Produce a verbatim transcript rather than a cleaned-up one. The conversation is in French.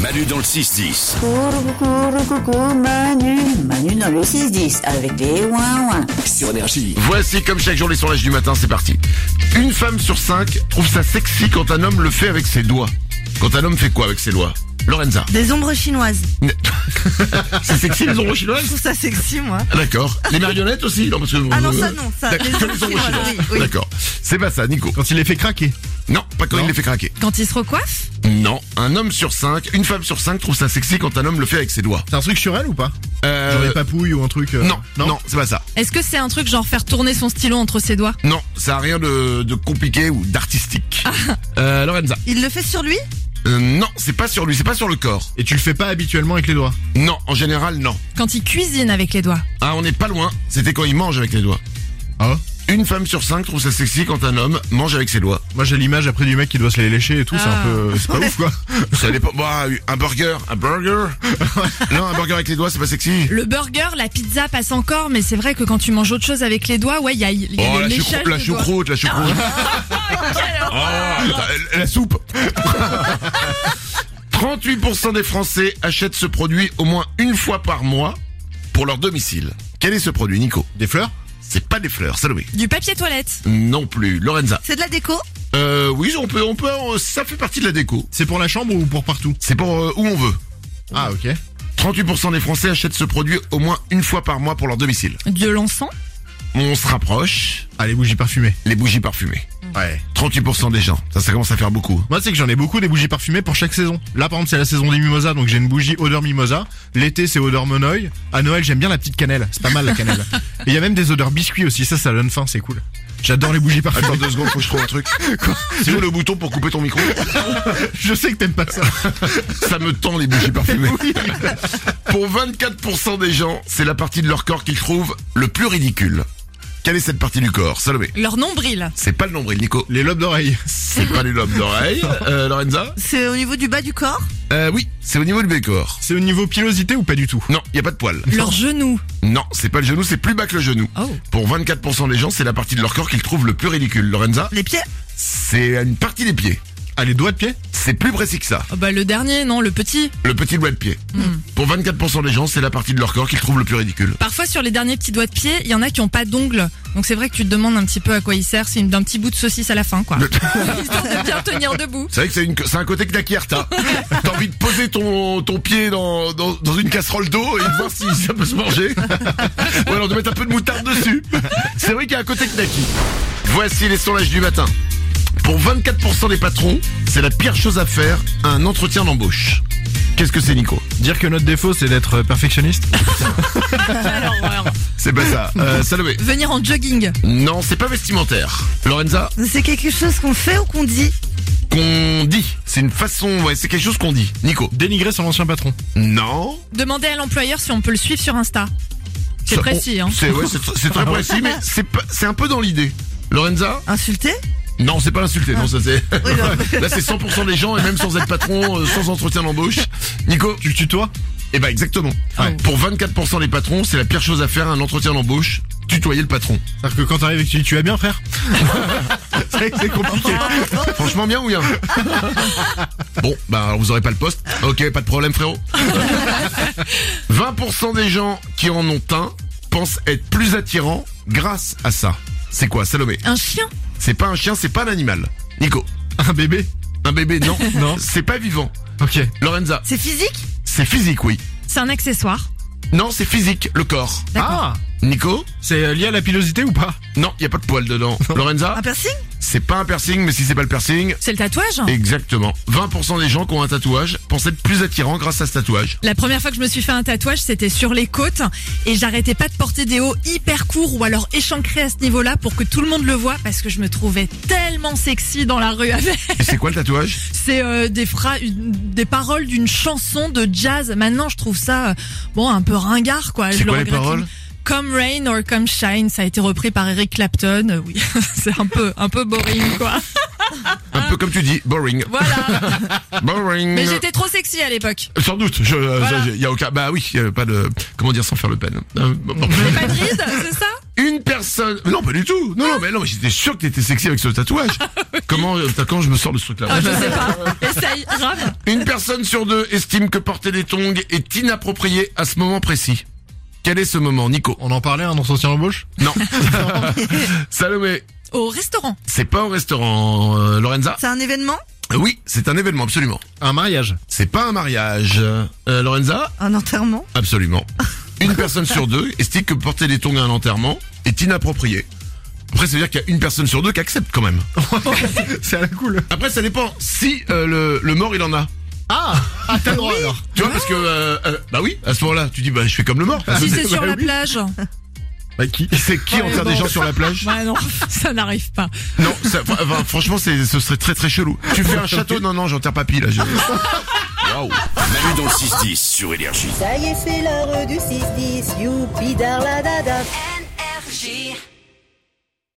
Manu dans le six dix. Coucou, coucou, coucou, Manu. Manu dans le six dix avec les ouin-ouin. Sur Énergie. Voici comme chaque jour les sondages du matin, c'est parti. Une femme sur cinq trouve ça sexy quand un homme le fait avec ses doigts. Quand un homme fait quoi avec ses doigts? Lorenza. Des ombres chinoises. C'est sexy les ombres Je chinoises? trouve ça sexy, moi. Ah, d'accord. Les marionnettes aussi? Non, parce que Ah non, ça non, ça. D'accord, Les que ombres les ombres chinoises, chinoises. oui, oui. D'accord. C'est pas ça, Nico. Quand il les fait craquer. Non, pas quand Non. il les fait craquer. Quand il se recoiffe? Non, un homme sur cinq, une femme sur cinq trouve ça sexy quand un homme le fait avec ses doigts. C'est un truc sur elle ou pas? Euh, Genre les papouilles ou un truc euh, non, non, c'est pas ça. Est-ce que c'est un truc genre faire tourner son stylo entre ses doigts? Non, ça a rien de, de compliqué ou d'artistique. Euh, Lorenza. Il le fait sur lui? Euh, non, c'est pas sur lui, c'est pas sur le corps. Et tu le fais pas habituellement avec les doigts? Non, en général, non. Quand il cuisine avec les doigts? Ah, on n'est pas loin. C'était quand il mange avec les doigts. Ah. Une femme sur cinq trouve ça sexy quand un homme mange avec ses doigts. Moi j'ai l'image après du mec qui doit se les lécher et tout, c'est un peu... C'est pas ouf quoi. Ça dépend. Bah, un burger, un burger. Non, un burger avec les doigts, c'est pas sexy. Le burger, la pizza passe encore, mais c'est vrai que quand tu manges autre chose avec les doigts, ouais, il y a, il y a Oh, le la, léchage choucroute, la de doigts. choucroute, la choucroute. Oh, la soupe. trente-huit pour cent des Français achètent ce produit au moins une fois par mois pour leur domicile. Quel est ce produit, Nico? Des fleurs? C'est pas des fleurs, Salomé. Du papier toilette. Non plus. Lorenza. C'est de la déco? Euh, oui, on peut, on peut, on- ça fait partie de la déco. C'est pour la chambre ou pour partout? C'est pour euh, où on veut. Ah ok. trente-huit pour cent des Français achètent ce produit au moins une fois par mois pour leur domicile. De l'encens. On se rapproche. Ah les bougies parfumées. Les bougies parfumées. Ouais. trente-huit pour cent des gens. Ça, ça commence à faire beaucoup. Moi c'est que j'en ai beaucoup des bougies parfumées pour chaque saison. Là par exemple c'est la saison des mimosas, donc j'ai une bougie odeur mimosa. L'été c'est odeur monoeil. À Noël j'aime bien la petite cannelle, c'est pas mal la cannelle. Et il y a même des odeurs biscuits aussi, ça ça donne faim, c'est cool. J'adore les bougies parfumées. Attends deux secondes, faut que je trouve un truc. Quoi? C'est où le bouton pour couper ton micro? Je sais que t'aimes pas ça. Ça me tend les bougies parfumées. Pour vingt-quatre pour cent des gens, c'est la partie de leur corps qu'ils trouvent le plus ridicule. Quelle est cette partie du corps, Salomé? Leur nombril. C'est pas le nombril, Nico. Les lobes d'oreilles. C'est pas les lobes d'oreille. Euh, Lorenza? C'est au niveau du bas du corps? Euh, oui, c'est au niveau du bécor. C'est au niveau pilosité ou pas du tout? Non, y a pas de poils. Leur genou. Non, c'est pas le genou, c'est plus bas que le genou. Oh. Pour vingt-quatre pour cent des gens, c'est la partie de leur corps qu'ils trouvent le plus ridicule. Lorenza? Les pieds? C'est une partie des pieds. Ah les doigts de pied? C'est plus précis que ça. Oh bah le dernier, non, le petit. Le petit doigt de pied. Pour vingt-quatre pour cent des gens, c'est la partie de leur corps qu'ils trouvent le plus ridicule. Parfois sur les derniers petits doigts de pied, il y en a qui ont pas d'ongles. Donc c'est vrai que tu te demandes un petit peu à quoi il sert. C'est une- d'un petit bout de saucisse à la fin, quoi. Histoire de bien tenir debout. C'est vrai que c'est, une, c'est un côté knackir, t'as. T'as envie de poser ton, ton pied dans, dans, dans une casserole d'eau et de voir si ça peut se manger. Ou alors de mettre un peu de moutarde dessus. C'est vrai qu'il y a un côté knacky. Voici les sondages du matin. Pour vingt-quatre pour cent des patrons, c'est la pire chose à faire à un entretien d'embauche. Qu'est-ce que c'est, Nico? Dire que notre défaut c'est d'être perfectionniste? Alors, alors. C'est pas ça. Euh, Salomé. Venir en jogging. Non, c'est pas vestimentaire. Lorenza? C'est quelque chose qu'on fait ou qu'on dit? Qu'on dit. C'est une façon, ouais, c'est quelque chose qu'on dit. Nico? Dénigrer son ancien patron. Non. Demander à l'employeur si on peut le suivre sur Insta. C'est Ça- précis, hein. C'est, ouais, c'est, c'est très précis, mais c'est pas, c'est un peu dans l'idée. Lorenza? Insulter? Non, c'est pas l'insulter, non, ça c'est... Oui, non. Là, c'est cent pour cent des gens, et même sans être patron, euh, sans entretien d'embauche. Nico? Tu le tutoies? Eh ben, exactement. Ouais. Pour vingt-quatre pour cent des patrons, c'est la pire chose à faire à un entretien d'embauche. Tutoyer le patron. C'est-à-dire que quand t'arrives et que tu dis tu vas bien frère? C'est vrai que c'est compliqué. Franchement, bien ou bien? Bon, bah, alors vous aurez pas le poste. Ok, pas de problème, frérot. vingt pour cent des gens qui en ont un pensent être plus attirants grâce à ça. C'est quoi, Salomé? Un chien. C'est pas un chien, c'est pas un animal. Nico? Un bébé? Un bébé, non. Non. C'est pas vivant. Ok. Lorenza? C'est physique? C'est physique, oui. C'est un accessoire. Non, c'est physique, le corps. Ah! Nico? C'est euh, lié à la pilosité ou pas? Non, y a pas de poils dedans. Lorenza? Un piercing? C'est pas un piercing, mais si c'est pas le piercing, C'est le tatouage. exactement. vingt pour cent des gens qui ont un tatouage pensent être plus attirants grâce à ce tatouage. La première fois que je me suis fait un tatouage, c'était sur les côtes et j'arrêtais pas de porter des hauts hyper courts ou alors échancrés à ce niveau-là pour que tout le monde le voie parce que je me trouvais tellement sexy dans la rue avec. Et c'est quoi le tatouage? C'est euh, des phrases, des paroles d'une chanson de jazz. Maintenant, je trouve ça euh, bon un peu ringard, quoi. C'est Je le quoi les regrette. paroles? Come rain or come shine, ça a été repris par Eric Clapton. Euh, oui, c'est un peu un peu boring, quoi. Un peu comme tu dis, boring. Voilà. Boring. Mais j'étais trop sexy à l'époque. Sans doute, je, euh, Voilà. ça, y a aucun, bah oui, y a pas de, comment dire sans faire le peine. Euh, bon, bon. Pas de ride, c'est ça? Une personne... Non, pas du tout. Non, non, mais non, mais j'étais sûr que t'étais sexy avec ce tatouage. Comment, euh, t'as- comment je me sors de ce truc-là? Ah, je sais pas. Essaye, Ram. Une personne sur deux estime que porter des tongs est inapproprié à ce moment précis. Quel est ce moment, Nico? On en parlait, un entretien d'embauche? Non. Salomé, Au restaurant. c'est pas au restaurant. Euh, Lorenza? C'est un événement? Oui, c'est un événement, absolument. Un mariage. C'est pas un mariage. Euh, Lorenza? Un enterrement? Absolument. Une personne sur deux estime que porter des tongs à un enterrement est inapproprié. Après, ça veut dire qu'il y a une personne sur deux qui accepte quand même. C'est à la cool. Après, ça dépend. Si euh, le, le mort, il en a. Ah, ah t'as le droit alors. Tu vois, parce que... Euh, euh, bah oui, à ce moment-là, tu dis, bah je fais comme le mort. Si c'est Bah sur la oui. plage. Bah qui? C'est qui Ouais, enterre bon. des gens sur la plage? Ouais, non, ça n'arrive pas. Non, ça, enfin, franchement, c'est, ce serait très très chelou. Tu fais un château? Non, non, j'enterre papy, là. Je... Waouh. Manu dans le six dix sur Énergie. Ça y est, c'est l'heure du six dix, youpi darla dada.